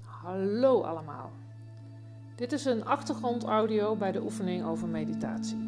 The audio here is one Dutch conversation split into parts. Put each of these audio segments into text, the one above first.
Hallo allemaal. Dit is een achtergrondaudio bij de oefening over meditatie.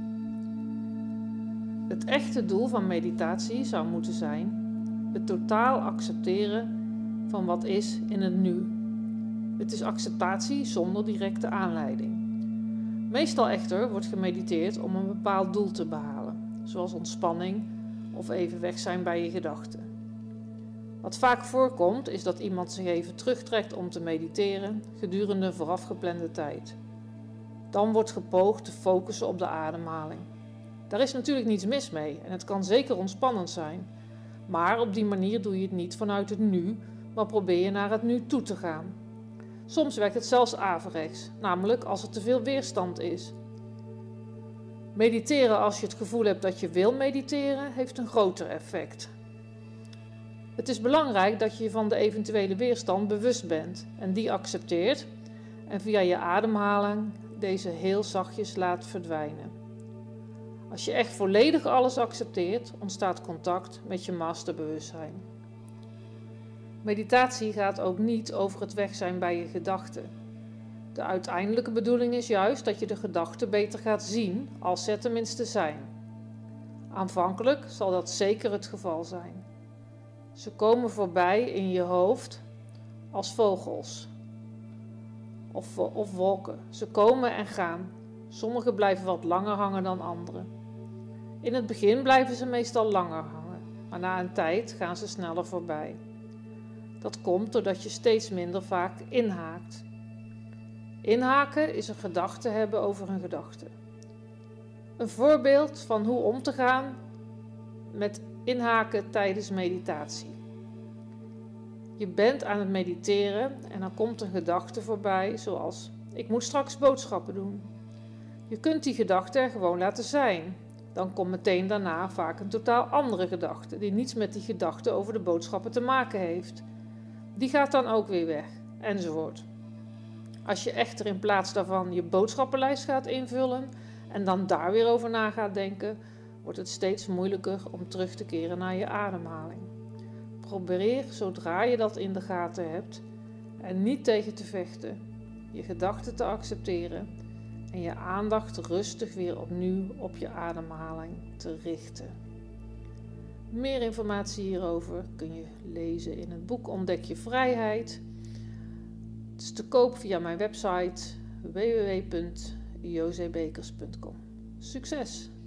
Het echte doel van meditatie zou moeten zijn het totaal accepteren van wat is in het nu. Het is acceptatie zonder directe aanleiding. Meestal echter wordt gemediteerd om een bepaald doel te behalen, zoals ontspanning of even weg zijn bij je gedachten. Wat vaak voorkomt is dat iemand zich even terugtrekt om te mediteren gedurende voorafgeplande tijd. Dan wordt gepoogd te focussen op de ademhaling. Daar is natuurlijk niets mis mee en het kan zeker ontspannend zijn. Maar op die manier doe je het niet vanuit het nu, maar probeer je naar het nu toe te gaan. Soms werkt het zelfs averechts, namelijk als er te veel weerstand is. Mediteren als je het gevoel hebt dat je wil mediteren, heeft een groter effect. Het is belangrijk dat je je van de eventuele weerstand bewust bent en die accepteert en via je ademhaling deze heel zachtjes laat verdwijnen. Als je echt volledig alles accepteert, ontstaat contact met je masterbewustzijn. Meditatie gaat ook niet over het weg zijn bij je gedachten. De uiteindelijke bedoeling is juist dat je de gedachten beter gaat zien als ze tenminste zijn. Aanvankelijk zal dat zeker het geval zijn. Ze komen voorbij in je hoofd als vogels of wolken. Ze komen en gaan. Sommige blijven wat langer hangen dan andere. In het begin blijven ze meestal langer hangen, maar na een tijd gaan ze sneller voorbij. Dat komt doordat je steeds minder vaak inhaakt. Inhaken is een gedachte hebben over een gedachte. Een voorbeeld van hoe om te gaan met inhaken tijdens meditatie. Je bent aan het mediteren en dan komt een gedachte voorbij zoals: ik moet straks boodschappen doen. Je kunt die gedachte er gewoon laten zijn. Dan komt meteen daarna vaak een totaal andere gedachte die niets met die gedachte over de boodschappen te maken heeft. Die gaat dan ook weer weg, enzovoort. Als je echter in plaats daarvan je boodschappenlijst gaat invullen en dan daar weer over na gaat denken, wordt het steeds moeilijker om terug te keren naar je ademhaling. Probeer zodra je dat in de gaten hebt er niet tegen te vechten, je gedachten te accepteren en je aandacht rustig weer opnieuw op je ademhaling te richten. Meer informatie hierover kun je lezen in het boek Ontdek je vrijheid. Het is te koop via mijn website www.josebekers.com. Succes!